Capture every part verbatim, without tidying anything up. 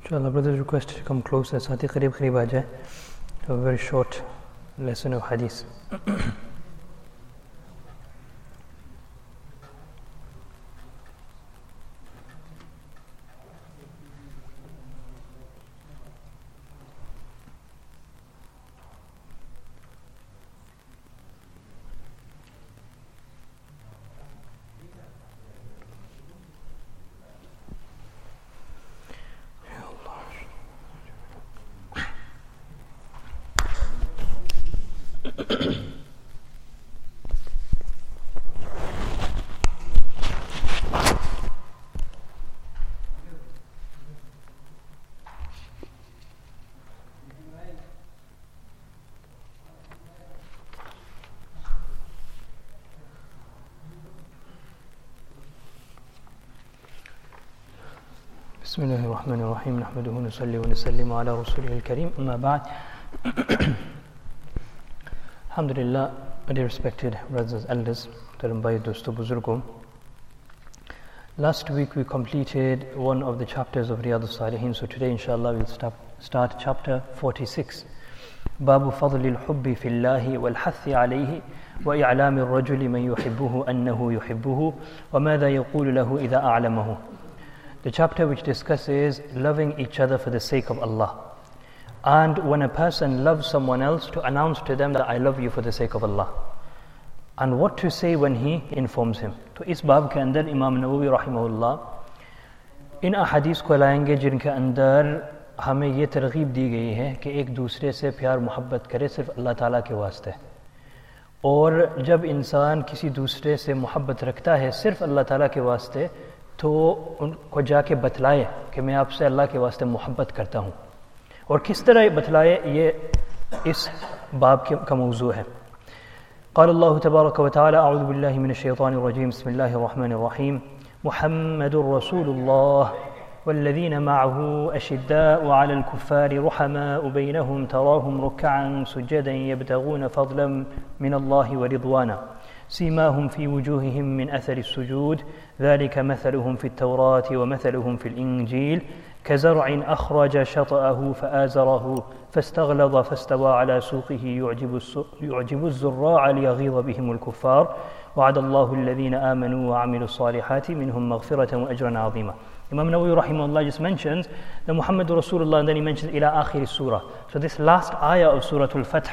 Inshallah, brothers request to come closer. Sati Qarib Qarib aa jaye. To a very short lesson of hadith. بسم الله الرحمن الرحيم نحمده ونصلي ونسلم على رسوله الكريم أما بعد. Alhamdulillah, dear respected brothers, elders, Tarambai Dosto Buzurgum. Last week we completed one of the chapters of Riyadh al-Salihin, so today inshallah we'll start, start chapter forty-six. باب فضل الحب في الله والحث عليه وإعلام الرجل من يحبه أنه يحبه وماذا يقول له إذا أعلمه. The chapter which discusses loving each other for the sake of Allah. And when a person loves someone else, to announce to them that I love you for the sake of Allah. And what to say when he informs him. तो इस बाब के अंदर इमाम नववी रहमहुल्लाह इन अहादीस को लाएंगे जिनके अंदर हमें ये तरगीब दी गई है कि एक दूसरे से प्यार मोहब्बत करे सिर्फ अल्लाह ताला के वास्ते. और जब इंसान किसी दूसरे से मोहब्बत रखता है सिर्फ अल्लाह ताला के वास्ते, तो उनको जाके बतलाए कि मैं आपसे अल्लाह के वास्ते मोहब्बत करता हूँ. और किस तरह बतलाए, ये इस बाब के का मौजू है. قال الله تبارك وتعالى أعوذ بالله من الشيطان الرجيم بسم الله الرحمن الرحيم محمد رسول الله والذين معه أشداء على الكفار رحماء بينهم تراهم ركعا سجدا يبتغون فضلا من الله ورضوانا سيماهم في وجوههم من أثر السجود ذلك مثلهم في التوراة ومثلهم في الإنجيل كزرع أخرج شطأه فآزره فاستغلظ فاستوى على سوقه يعجب, يعجب الزراع ليغيظ بهم الكفار وعد الله الذين آمنوا وعملوا الصالحات منهم مغفرة وأجرا عظيما. Imam Nawawi rahimahullah just mentions the Muhammad Rasulullah, and then he mentions ila akhir surah. So this last ayah of Surah Al-Fath.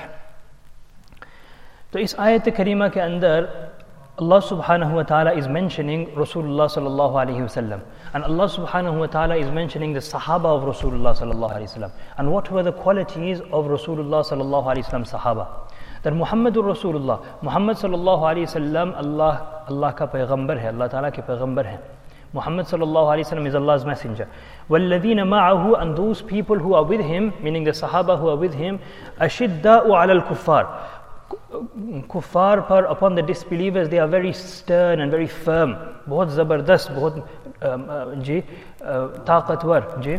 तो इस आयत करीमा के अंदर Allah subhanahu wa ta'ala is mentioning Rasulullah sallallahu alayhi wa sallam, and Allah subhanahu wa ta'ala is mentioning the Sahaba of Rasulullah sallallahu alayhi wa sallam, and what were the qualities of Rasulullah sallallahu alayhi wa sallam Sahaba. That Muhammadur Rasulullah, Muhammad sallallahu alayhi wa sallam Allah, Allah ka payghambar hai, Allah ta'ala ke payghambar hai. Muhammad sallallahu alayhi wa sallam is Allah's messenger. وَالَّذِينَ مَعَهُ, and those people who are with him, meaning the Sahaba who are with him, أَشِدَّاءُ عَلَى الْكُفَّارِ, kuffar par, upon the disbelievers, they are very stern and very firm. बहुत ज़बरदस्त, बहुत जी ताकतवर जी.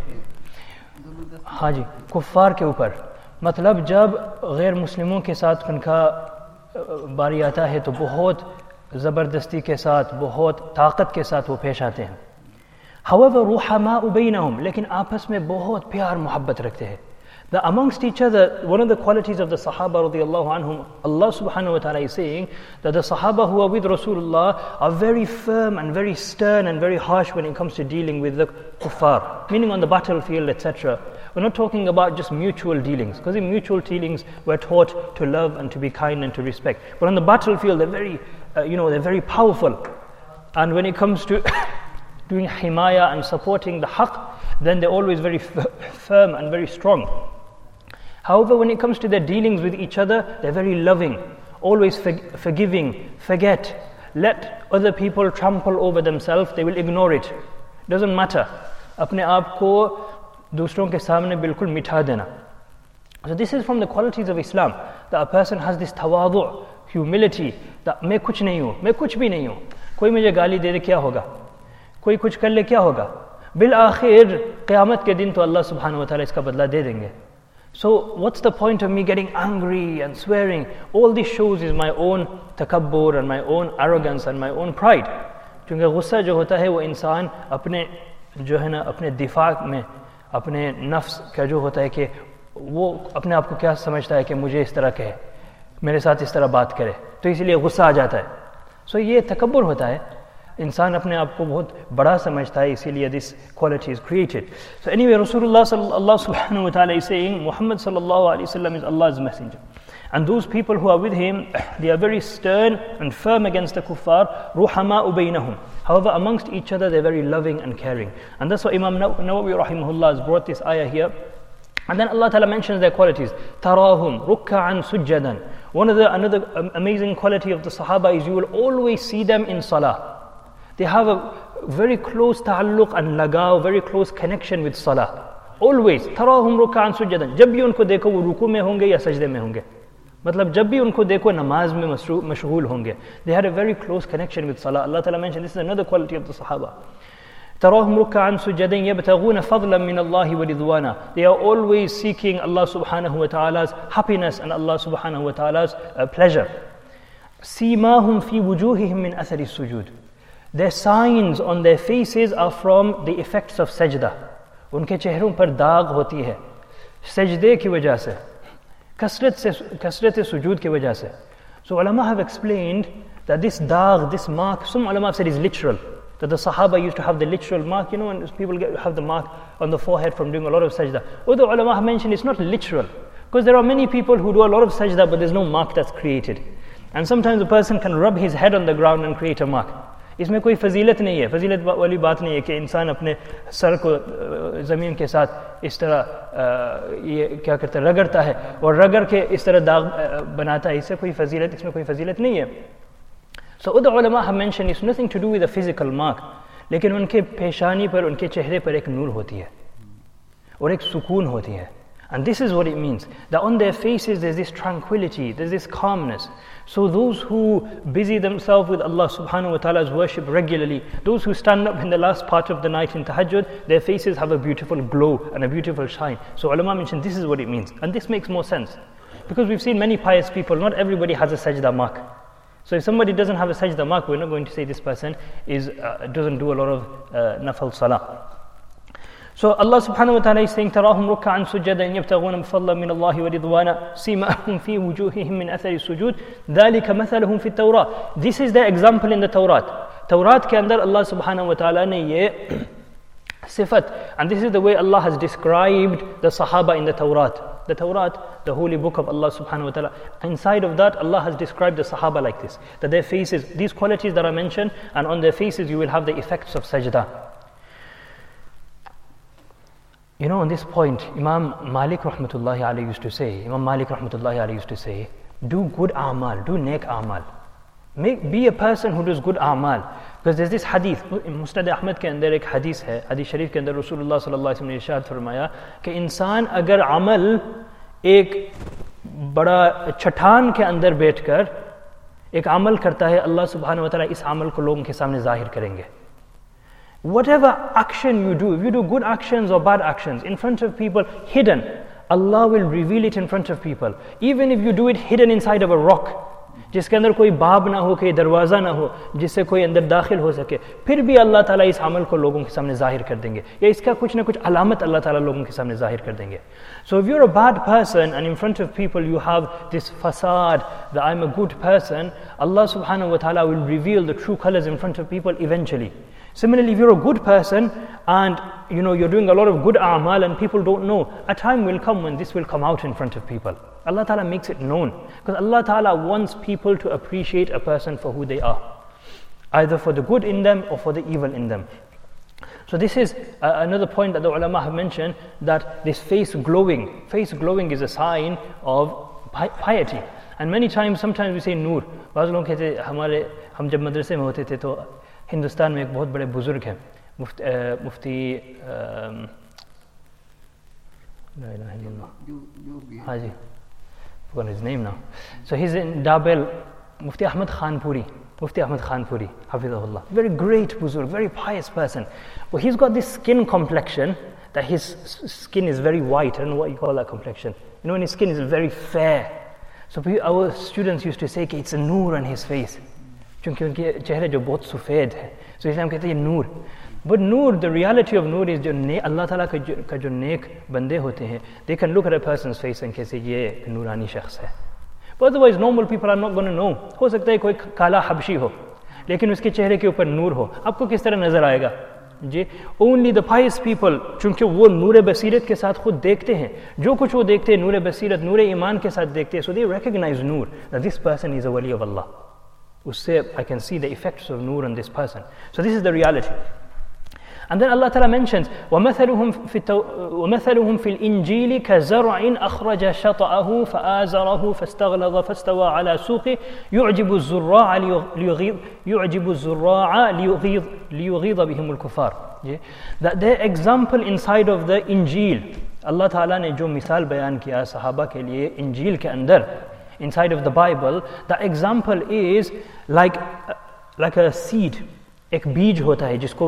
हाँ जी, कुफ्फार के ऊपर मतलब जब गैर मुस्लिमों के साथ उनका बारी आता है तो बहुत ज़बरदस्ती के साथ, बहुत ताकत के साथ वो पेश आते हैं. However, रुहमाउ बैनहुम, लेकिन आपस में बहुत प्यार मोहब्बत रखते हैं. That amongst each other, one of the qualities of the Sahaba radiyallahu anhum, Allah subhanahu wa ta'ala is saying that the Sahaba who are with Rasulullah are very firm and very stern and very harsh when it comes to dealing with the kuffar, meaning on the battlefield, et cetera. We're not talking about just mutual dealings, because in mutual dealings we're taught to love and to be kind and to respect. But on the battlefield they're very, uh, you know, they're very powerful. And when it comes to doing himaya and supporting the haqq, then they're always very f- firm and very strong. However, when it comes to their dealings with each other, they're very loving, always for- forgiving, forget, let other people trample over themselves, they will ignore it. Doesn't matter. अपने आप को दूसरों के सामने बिल्कुल मिठा देना. So this is from the qualities of Islam, that a person has this tawadu, humility, that मैं कुछ नहीं हूँ, मैं कुछ भी नहीं हूँ. कोई मुझे गाली दे दे क्या होगा? कोई कुछ कर ले क्या होगा? बिल आखिर क़यामत के दिन तो अल्लाह सुब्हानहु व तआला इसका बदला दे देंगे. So what's the point of me getting angry and swearing? All this shows is my own takabbur and my own arrogance and my own pride. क्योंकि गुस्सा जो होता है वो इंसान अपने जो है ना अपने दिफा में अपने नफ्स का जो होता है कि वो अपने आप को क्या समझता है कि मुझे इस तरह कहे, मेरे साथ इस तरह बात करे, तो इसलिए गुस्सा आ जाता है. सो so, ये तकब्बुर होता है, इंसान अपने आप को बहुत बड़ा समझता है, इसीलिए this quality is created. So anyway रसूलुल्लाह सल्लल्लाहु सुब्हानहु व तआला इज सेइंग मुहम्मद सल्लल्लाहु अलैहि वसल्लम is Allah's messenger. And those people who are with him, they are very stern and firm against the kuffar, ruhama'u baynahum. However, amongst each other, they're very loving and caring. And that's why Imam Nawawi rahimahullah has brought this ayah here. And then Allah Ta'ala mentions their qualities. Tarahum rukka'an sujjadan. One of the, another amazing quality of the Sahaba is you will always see them in salah. They have a very close ta'alluq and lagaw, very close connection with salah. Always. Tarahum rukka'an sujjadan. जब भी उनको देखो वो रुकू में होंगे या सजदे में होंगे. मतलब जब भी उनको देखो नमाज में मशगूल होंगे. They had a very close connection with salah. Allah Ta'ala mentioned this is another quality of the Sahaba. تراهم ركعا سجدا يبتغون فضلا من الله ورضوانا. They are always seeking Allah subhanahu wa ta'ala's happiness and Allah subhanahu wa ta'ala's uh, pleasure. سيماهم في وجوههم من أثر السجود. Their signs on their faces are from the effects of sajda. उनके चेहरों पर दाग होती है सजदे की वजह से, कसरत से कसरत सुजूद की वजह से. So ulama have explained that this dagh, this mark, some ulama have said is literal. That the Sahaba used to have the literal mark, you know, and people get, have the mark on the forehead from doing a lot of sajda. Other ulama have mentioned it's not literal, because there are many people who do a lot of sajda, but there's no mark that's created. And sometimes a person can rub his head on the ground and create a mark. इसमें कोई फजीलत नहीं है, फजीलत वाली बात नहीं है कि इंसान अपने सर को ज़मीन के साथ इस तरह ये क्या करता है, रगड़ता है और रगड़ के इस तरह दाग बनाता है. इससे कोई फजीलत, इसमें कोई फजीलत नहीं है. So other ulama have mentioned it's nothing to do with a physical mark, लेकिन उनके पेशानी पर, उनके चेहरे पर एक नूर होती है और एक सुकून होती है. And this is what it means, that on their faces there's this tranquility, there's this calmness. So those who busy themselves with Allah subhanahu wa ta'ala's worship regularly, those who stand up in the last part of the night in tahajjud, their faces have a beautiful glow and a beautiful shine. So ulama mentioned this is what it means. And this makes more sense, because we've seen many pious people, not everybody has a sajda mark. So if somebody doesn't have a sajda mark, we're not going to say this person is uh, doesn't do a lot of uh, nafal salah. So Allah subhanahu wa ta'ala is saying, تَرَاهُمْ رُكَّعًا سُجَّدًا يَبْتَغُونَ فَضْلًا مِنَ اللَّهِ وَرِضْوَانًا سِيمَاهُمْ فِي وُجُوهِهِمْ مِنْ أَثَرِ السُّجُودِ ذَلِكَ مَثَلُهُمْ فِي التَّوْرَاةِ. This is the example in the Tawrat. Tawrat ke andar Allah subhanahu wa ta'ala ne ye sifat, and this is the way Allah has described the Sahaba in the Tawrat. The Tawrat, the holy book of Allah subhanahu wa ta'ala, inside of that Allah has described the Sahaba like this, that their faces, these qualities that are mentioned, and on their faces you will have the effects of sajda. You know, on this point, Imam Malik rahmatullahi alayhi used to say, Imam Malik rahmatullahi alayhi used to say, do good a'mal, do neck a'mal. Make, be a person who does good a'mal. Because there's this hadith, Musnad Ahmad ke andar ek hadith hai, hadith sharif ke andar Rasulullah sallallahu alaihi wasallam ne irshad farmaya कि इंसान अगर अमल एक बड़ा चट्टान के अंदर बैठकर एक अमल करता है, अल्लाह सुब्हानहु व तआला इस अमल को लोगों के सामने जाहिर करेंगे. Whatever action you do, if you do good actions or bad actions in front of people, hidden, Allah will reveal it in front of people. Even if you do it hidden inside of a rock, जिसके अंदर कोई बाब ना हो, कोई दरवाज़ा ना हो जिससे कोई अंदर दाखिल हो सके, फिर भी अल्लाह ताला इस अमल को लोगों के सामने जाहिर कर देंगे, या इसका कुछ ना कुछ अलामत अल्लाह ताला लोगों के सामने जाहिर कर देंगे. So if you're a bad person and in front of people you have this facade that I'm a good person, Allah subhanahu wa ta'ala will reveal the true colors in front of people eventually. Similarly, if you're a good person and you know you're doing a lot of good a'mal and people don't know, a time will come when this will come out in front of people. Allah Ta'ala makes it known, because Allah Ta'ala wants people to appreciate a person for who they are, either for the good in them or for the evil in them. So this is uh, another point that the ulama have mentioned, that this face glowing, face glowing is a sign of pi- piety. And many times, sometimes we say नूर. बाज़ लोग कहते हमारे हम जब मदरसे में होते थे तो हिंदुस्तान में एक बहुत बड़े बुजुर्ग हैं, मुफ्ती मुफ्ती हाँ जी, forgot his name now. So he's in Dabel, Mufti Ahmad Khanpuri, Mufti Ahmad Khanpuri, Hafizahullah. Very great buzurg, very pious person. But he's got this skin complexion, that his skin is very white. I don't know what you call that complexion. You know, when his skin is very fair. So our students used to say कि it's a noor on his face. क्योंकि उनके चेहरे जो बहुत सफ़ेद है, so इसलिए हम कहते हैं ये नूर. But Noor, the reality of Noor is जो ने अल्लाह ताला का जो, का जो नेक बंदे होते हैं, they can look at a person's face and कैसे ये नूरानी शख्स है. But otherwise normal people are not going to know. हो सकता है कोई काला हबशी हो, लेकिन उसके चेहरे के ऊपर नूर हो, आपको किस तरह नजर आएगा जी? Only the pious people, चूंकि वो नूर बसीरत के साथ खुद देखते हैं, जो कुछ वो देखते हैं नूर बसीरत, नूर ईमान के साथ देखते हैं, so they recognize Noor, that this person is a wali of Allah. उससे I can see the effects of Noor on this person. So this is the reality. And then Allah Ta'ala mentions وَمَثَلُهُمْ فِي, وَمَثَلُهُمْ فِي الْإِنْجِيلِ كَزَرْعٍ أَخْرَجَ شَطَأَهُ فَآزَرَهُ فَاسْتَغْلَظَ فَاسْتَوَى عَلَى سُوقِهِ يُعْجِبُ الزُّرَّاعَ لِيُغِيظَ يُعْجِبُ الزُّرَّاعَ لِيُغِيظ لِيُغِيظَ بِهِمُ الْكُفَّارِ. That their example inside of the Injil, Allah Ta'ala ने जो मिसाल बयान किया सहाबा के लिए इंजील के अंदर, inside of the Bible, the example is like like a seed. एक बीज होता है जिसको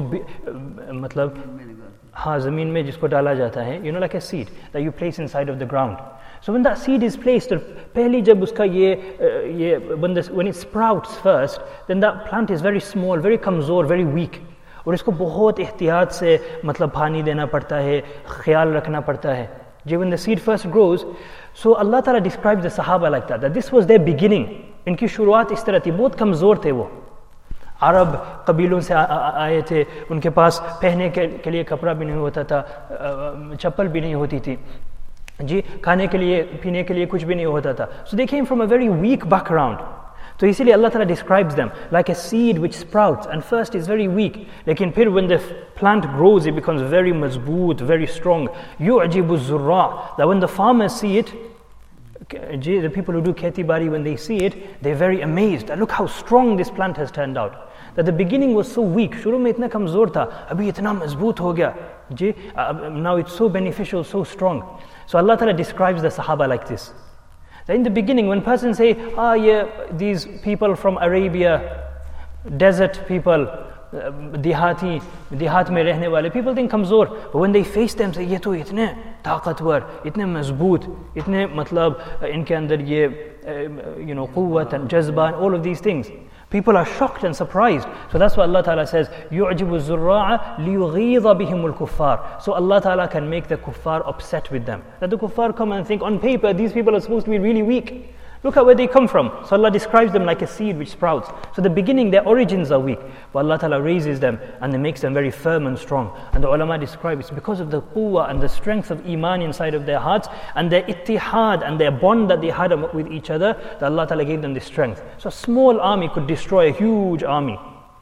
मतलब हाँ ज़मीन में जिसको डाला जाता है, you know, like a seed that you place inside of the ground. So when that seed is placed, पहली जब उसका ये ये when, this, when it sprouts first, then that plant is very small, very कमज़ोर, very weak. और इसको बहुत एहतियात से मतलब पानी देना पड़ता है, ख्याल रखना पड़ता है. When the seed first grows, so Allah Ta'ala describes the Sahaba like that, that this was their beginning. इनकी शुरुआत इस तरह थी, बहुत कमज़ोर थे वो. अरब कबीलों से आए थे, उनके पास पहनने के, के लिए कपड़ा भी नहीं होता था, चप्पल भी नहीं होती थी जी, खाने के लिए पीने के लिए कुछ भी नहीं होता था. So they came from a very weak background. तो इसीलिए अल्लाह ताला describes them like a seed which sprouts and first is very weak, लेकिन फिर when the plant grows it becomes very मजबूत, very strong. يُعْجِبُ الزُّرَّاعَ, that when the farmers see it, the people who do kheti bari, when they see it, they're very amazed. Look how strong this plant has turned out. That the beginning was so weak, शुरू में इतना कमज़ोर था, अभी इतना मजबूत हो गया जी, now it's so beneficial, so strong. So Allah Ta'ala describes the Sahaba like this. That in the beginning, when persons say, ah yeah, these people from Arabia, desert people, देहाती देहात में रहने वाले, people think कमज़ोर, but when they face them say ये तो इतने ताकतवर, इतने मजबूत, इतने मतलब इनके अंदर ये you know क़ुव्वत, जज्बा, all of these things, people are shocked and surprised. So that's why Allah Ta'ala says يُعْجِبُ الزُّرَّاعَ لِيُغِيظَ بِهِمُ الْكُفَّارِ. So Allah Ta'ala can make the kuffar upset with them, that the kuffar come and think on paper these people are supposed to be really weak. Look at where they come from. So Allah describes them like a seed which sprouts. So the beginning, their origins are weak, but Allah Ta'ala raises them and He makes them very firm and strong. And the ulama describe it's because of the quwwah and the strength of iman inside of their hearts and their ittihad and their bond that they had with each other, that Allah Ta'ala gave them this strength. So a small army could destroy a huge army.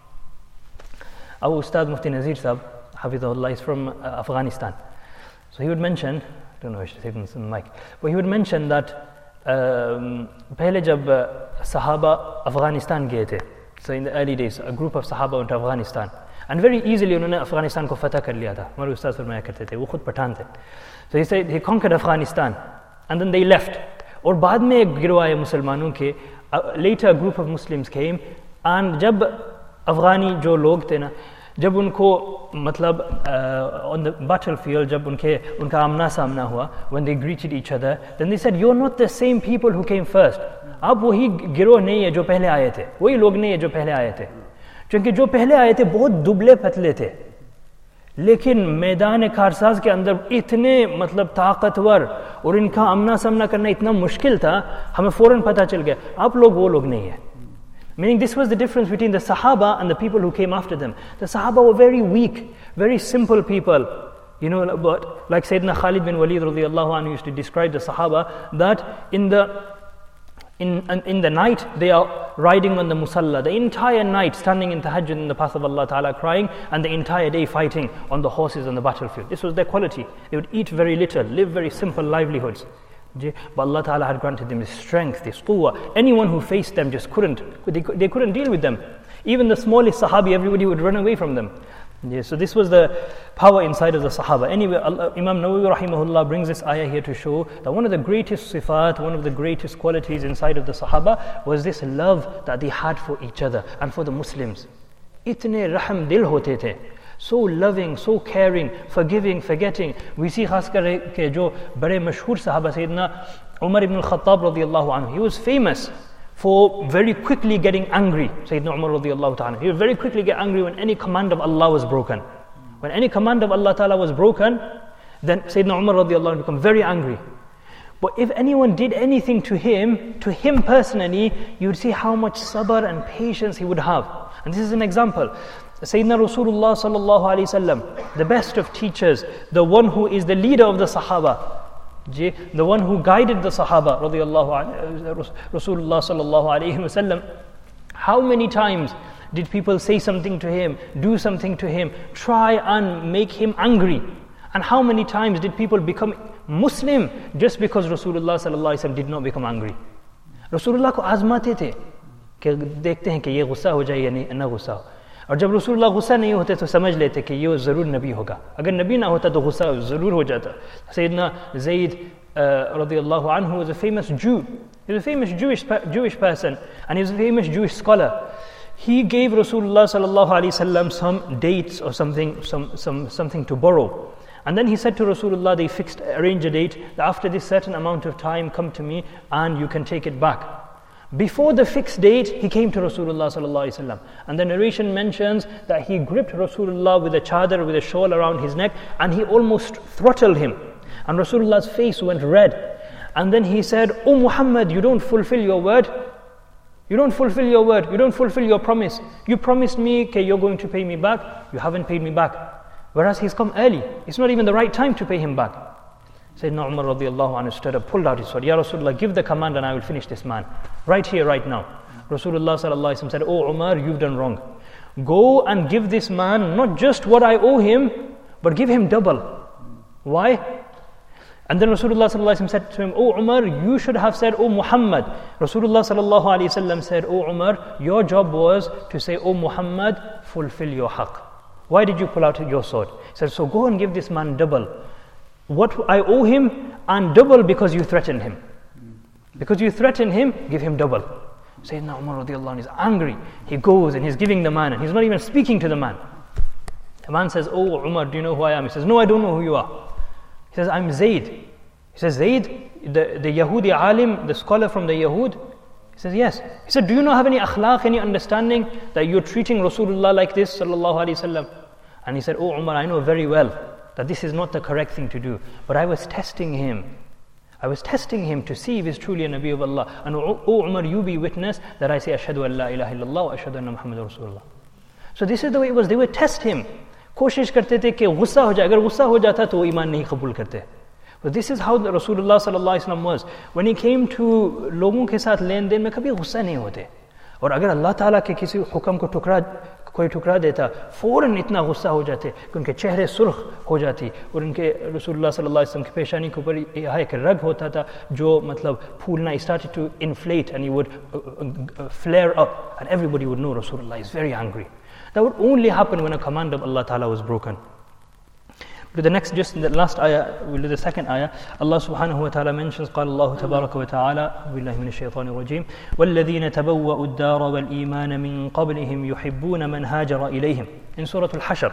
Our Ustad Mufti Nazir Sahab, Hafizahullah, is from uh, Afghanistan. So he would mention, I don't know if I should say this on the mic, but he would mention that Um, पहले जब सहाबा अफ़गानिस्तान गए थे, so in the early days a group of sahaba went to Afghanistan and very easily उन्होंने अफ़गानिस्तान को फ़तह कर लिया था. हमारे उस्ताद फरमाया करते थे, वो खुद पठान थे. So he said he conquered Afghanistan and then they left. और बाद में एक गिरोह आए मुसलमानों के, later a group of Muslims came and जब अफ़गानी जो लोग थे ना, जब उनको मतलब on the battlefield, जब उनके उनका आमना सामना हुआ, when they greeted each other, then they said you're not the same people who came first. आप वही गिरोह नहीं है जो पहले आए थे, वही लोग नहीं है जो पहले आए थे. क्योंकि जो पहले आए थे बहुत दुबले पतले थे, लेकिन मैदान कारसाज के अंदर इतने मतलब ताकतवर और इनका आमना सामना करना इतना मुश्किल था, हमें फौरन पता चल गया आप लोग वो लोग नहीं है. Meaning this was the difference between the Sahaba and the people who came after them. The Sahaba were very weak, very simple people. You know, but like Sayyidina Khalid bin Walid radiallahu anhu used to describe the Sahaba, that in the in, in the night they are riding on the musalla, the entire night standing in tahajjud in the path of Allah Ta'ala crying, and the entire day fighting on the horses on the battlefield. This was their quality. They would eat very little, live very simple livelihoods. But Allah Ta'ala had granted them this strength, this quwwah. Anyone who faced them just couldn't, they, they couldn't deal with them. Even the smallest sahabi, everybody would run away from them. Yeah, so this was the power inside of the Sahaba. Anyway, Allah, Imam Nawawi rahimahullah brings this ayah here to show that one of the greatest sifat, one of the greatest qualities inside of the Sahaba was this love that they had for each other and for the Muslims. Itne raham dil hote the. So loving, so caring, forgiving, forgetting. We see खास कर के जो बड़े मशहूर सहाबा सैयदना Umar ibn al-Khattab radiyallahu anhu, he was famous for very quickly getting angry. Sayyidina Umar radiyallahu ta'ala, he would very quickly get angry when any command of Allah was broken. When any command of Allah Ta'ala was broken, then Sayyidina Umar radiallahu anh became very angry. But if anyone did anything to him, to him personally, you would see how much sabr and patience he would have. And this is an example. Sayyidina Rasulullah sallallahu alayhi wasallam, the best of teachers, the one who is the leader of the Sahaba, the one who guided the Sahaba, radiallahu anhu, Rasulullah sallallahu alayhi wasallam, how many times did people say something to him, do something to him, try and make him angry? And how many times did people become Muslim just because Rasulullah sallallahu alaihi wasallam did not become angry? Rasulullah को आजमाते थे कि देखते हैं कि ये गुस्सा हो जाए या नहीं ना गुस्सा हो. और जब रसूलुल्लाह गुस्सा नहीं होते तो समझ लेते कि ये ज़रूर नबी होगा. अगर नबी ना होता तो गुस्सा ज़रूर हो जाता. Sayyidina Zayd uh, radiyallahu anhu was a famous Jew. He was a famous Jewish Jewish person, and he was a famous Jewish scholar. He gave Rasulullah sallallahu alaihi wasallam some dates or something, some some something to borrow. And then he said to Rasulullah, they fixed, arrange a date, that after this certain amount of time, come to me and you can take it back. Before the fixed date, he came to Rasulullah sallallahu alaihi wasallam. And the narration mentions that he gripped Rasulullah with a chadar, with a shawl around his neck, and he almost throttled him. And Rasulullah's face went red. And then he said, "Oh Muhammad, you don't fulfill your word. You don't fulfill your word. You don't fulfill your promise. You promised me that you're going to pay me back. You haven't paid me back." Whereas he's come early. It's not even the right time to pay him back. Sayyidina Umar radiallahu anhu stood up, pulled out his sword. "Ya Rasulullah, give the command and I will finish this man. Right here, right now." Rasulullah sallallahu alaihi wasallam said, "Oh Umar, you've done wrong. Go and give this man not just what I owe him, but give him double." Why? And then Rasulullah sallallahu alaihi wasallam said to him, "Oh Umar, you should have said, oh Muhammad." Rasulullah sallallahu alaihi wasallam said, "Oh Umar, your job was to say, oh Muhammad, fulfill your haqq. Why did you pull out your sword?" He said, "So go and give this man double what I owe him, and double because you threatened him. Because you threatened him, give him double." Sayyidina Umar radiallahu anhu is angry. He goes and he's giving the man, and he's not even speaking to the man. The man says, "Oh Umar, do you know who I am?" He says, "No, I don't know who you are." He says, "I'm Zayd." He says, "Zayd, the, the Yahudi alim, the scholar from the Yahud?" He says, "Yes." He said, "Do you not have any akhlaq, any understanding that you're treating Rasulullah like this, sallallahu alaihi wasallam?" And he said, "Oh Umar, I know very well that this is not the correct thing to do, but I was testing him. I was testing him to see if he's truly a Nabi of Allah. And oh, oh Umar, you be witness that I say, Ashhadu an la ilaha illallah wa ashhadu anna Muhammadur Rasulullah." So this is the way it was. They would test him. कोशिश करते थे कि गुस्सा हो जाए. अगर गुस्सा हो जाता तो वो ईमान नहीं कबूल करते. But this is how the Rasulullah sallallahu alaihi wasallam was. When he came to लोगों के साथ लेन देन में कभी गुस्सा नहीं होते. और अगर अल्लाह ताला के किसी हुक्म को टुकड़ा कोई टुकड़ा देता, फौरन इतना गुस्सा हो जाते कि उनके चेहरे सुर्ख हो जाती, और उनके रसूलुल्लाह सल्लल्लाहु अलैहि वसल्लम की पेशानी के ऊपर यह एक रग होता था जो मतलब फूलना, started to inflate and he would uh, uh, flare up, and everybody would know Rasulullah is very angry. That would only happen when a command of Allah Ta'ala was broken. But the next, just the last ayah, we'll do the second ayah. Allah subhanahu wa ta'ala mentions, قال الله تبارك وتعالى بالله من الشيطان الرجيم والذين تبوأوا الدار والإيمان من قبلهم يحبون من هاجر إليهم. In Surah Al-Hashr,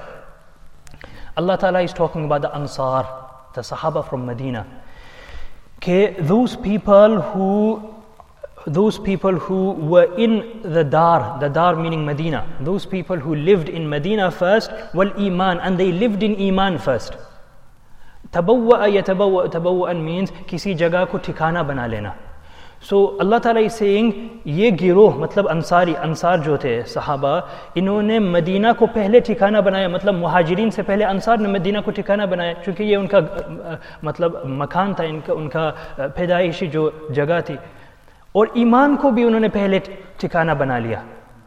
Allah Ta'ala is talking about the Ansar, the Sahaba from Medina. Okay, those people who those people who were in the Dar, the Dar meaning Medina, those people who lived in Medina first, wal Iman, and they lived in Iman first. Tabawwa'a yatabawwa' tabawwa'an means kisi jagah ko ठिकाना बना लेना. So Allah Ta'ala is saying, ये गिरोह मतलब अंसारी, अंसार जो थे सहाबा, इन्होंने मदीना को पहले ठिकाना बनाया, मतलब मुहाजिरीन से पहले अंसार ने मदीना को ठिकाना बनाया, क्योंकि ये उनका मतलब मकान था, इनका उनका पैदाइशी जो जगह थी, और ईमान को भी उन्होंने पहले ठिकाना बना लिया.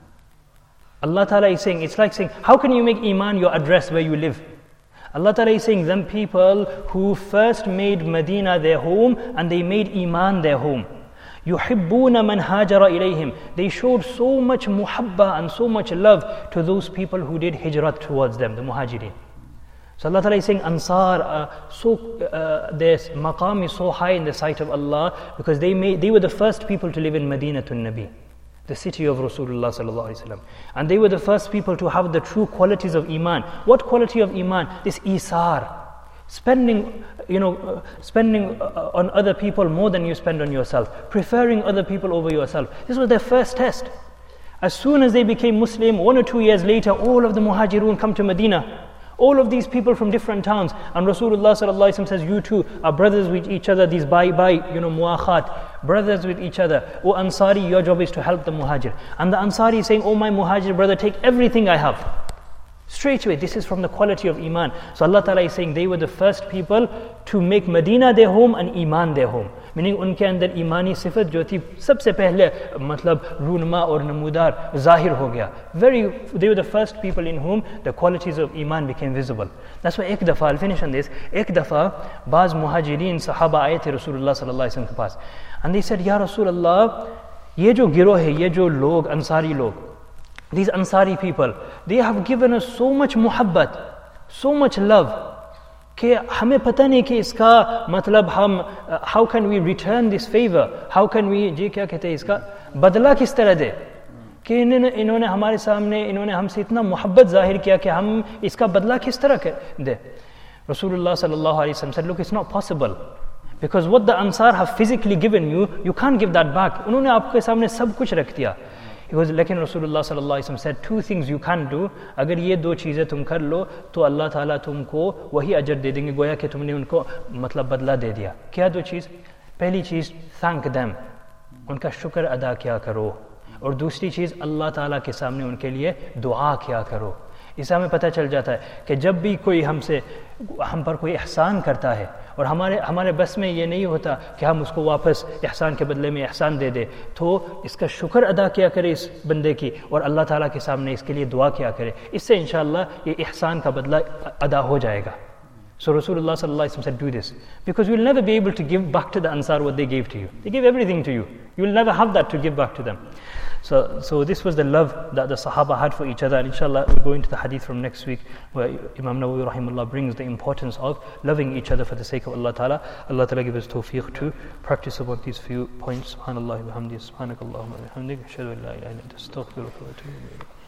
Allah Ta'ala is saying, it's like saying, how can you make iman your address where you live? Allah Ta'ala is saying, them people who first made Medina their home and they made iman their home. يُحِبُّونَ مَنْ هَاجَرَ إِلَيْهِمْ. They showed so much muhabba and so much love to those people who did hijrat towards them, the muhajirin. So Allah Ta'ala is saying, Ansar, uh, so, uh, their maqam is so high in the sight of Allah because they made, they were the first people to live in Madinatul Nabi, the city of Rasulullah sallallahu alaihi wasallam. And they were the first people to have the true qualities of Iman. What quality of Iman? This Isar. Spending, you know, uh, spending uh, on other people more than you spend on yourself. Preferring other people over yourself. This was their first test. As soon as they became Muslim, one or two years later, all of the Muhajirun come to Medina. All of these people from different towns. And Rasulullah sallallahu alaihi wasallam says, you two are brothers with each other, these bye bye, you know, muakhat, brothers with each other. O Ansari, your job is to help the Muhajir. And the Ansari is saying, oh my Muhajir brother, take everything I have. Straight away, this is from the quality of Iman. So Allah Ta'ala is saying they were the first people to make Medina their home and Iman their home. Meaning उनके अंदर ईमानी सिफत जो थी सबसे पहले मतलब रूनमा और नमूदार ज़ाहिर हो गया. Very, they were the first people in whom the qualities of Iman became visible. That's why एक दफ़ा, I'll finish on this, एक दफ़ा बाज़ मुहाजिरीन सहाबा आए थे रसूलुल्लाह सल्लल्लाहु अलैहि वसल्लम के पास. And they said, या रसूलल्लाह, ये जो गिरोह है, ये जो लोग, अंसारी लोग, these Ansari people, they have given us so much muhabbat, so much love, कि हमें पता नहीं कि इसका मतलब हम how can we return this favor, how can we जी क्या कहते हैं इसका बदला किस तरह दे, कि इन्होंने इन्होंने हमारे सामने इन्होंने हमसे इतना मोहब्बत जाहिर किया कि हम इसका बदला किस तरह दे. Rasulullah sallallahu alaihi wasallam said, look, it's not possible, because what the Ansar have physically given you, you can't give that back. उन्होंने आपके सामने सब कुछ रख दिया. Because लेकिन रसूलुल्लाह सल्लल्लाहु अलैहि वसल्लम said, two things you can't do. अगर ये दो चीज़ें तुम कर लो तो अल्लाह ताला तुमको वही अजर दे देंगे, गोया कि तुमने उनको मतलब बदला दे दिया. क्या दो चीज़? पहली चीज़, thank them, उनका शुक्र अदा किया करो. और दूसरी चीज़, अल्लाह ताला के सामने उनके लिए दुआ किया करो. इससे हमें पता चल जाता है कि जब भी कोई हमसे हम पर कोई एहसान करता है और हमारे हमारे बस में ये नहीं होता कि हम उसको वापस एहसान के बदले में एहसान दे दे, तो इसका शुक्र अदा किया करे इस बंदे की और अल्लाह ताला के सामने इसके लिए दुआ किया करे. इससे इंशाअल्लाह ये एहसान का बदला अदा हो जाएगा. So Rasulullah sallallahu alaihi wasallam said, do this, because you will never be able to give back to the Ansar what they gave to you. They gave everything to you. You will never have that to give back to them. So, so this was the love that the Sahaba had for each other, and inshallah we'll go into the hadith from next week where Imam Nawawi rahimahullah brings the importance of loving each other for the sake of Allah Ta'ala. Allah Ta'ala give us tawfiq to practice upon these few points. Subhanallah wa bihamdihi, subhanakallahumma wa bihamdik, ashhadu an la ilaha illa anta, astaghfiruka wa atubu ilayk.